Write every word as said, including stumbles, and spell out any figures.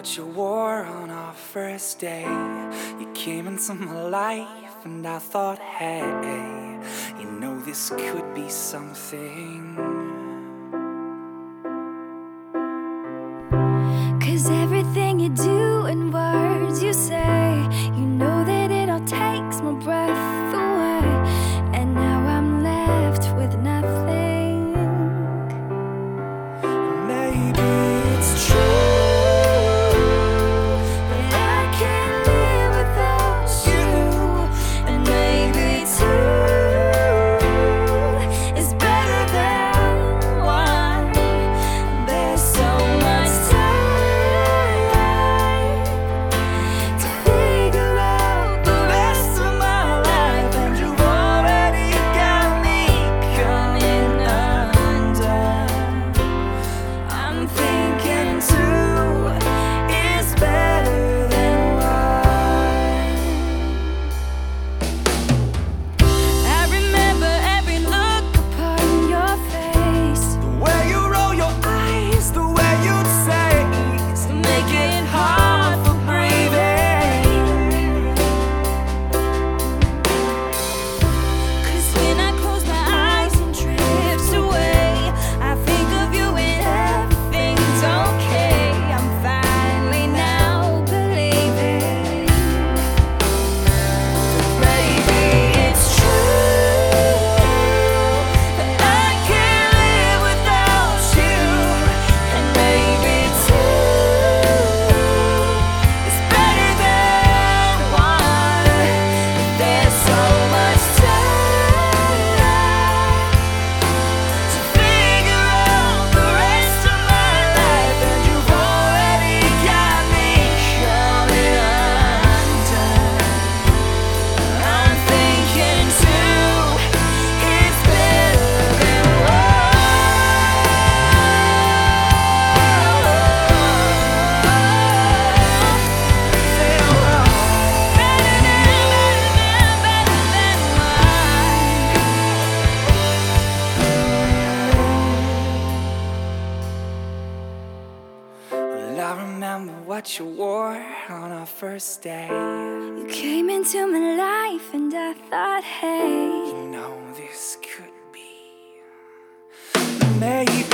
what you wore on our first day. You came into my life and I thought, hey, you know this could be something. 'Cause everything you do and words you say, you know that it all takes my breath away. And now I'm left with nothing. Maybe it's true that I can't live without you. And maybe two is better than one. There's so much time to figure out the rest of my life, and you've already got me coming undone. I'm thinking two is better than one. I remember every look upon your face, the way you roll your eyes, the way you say, to make it hard for breathing. 'Cause when I close my eyes and drift away, I think of you and everything's okay. I'm finally now believing, maybe it's true that I can't live without you. And maybe two is better than one. There's so much time to figure out the rest of my life, and you've already got me coming undone. I'm thinking two is better than well, I remember what you wore on our first day. You came into my life and I thought, hey, You know this could be, maybe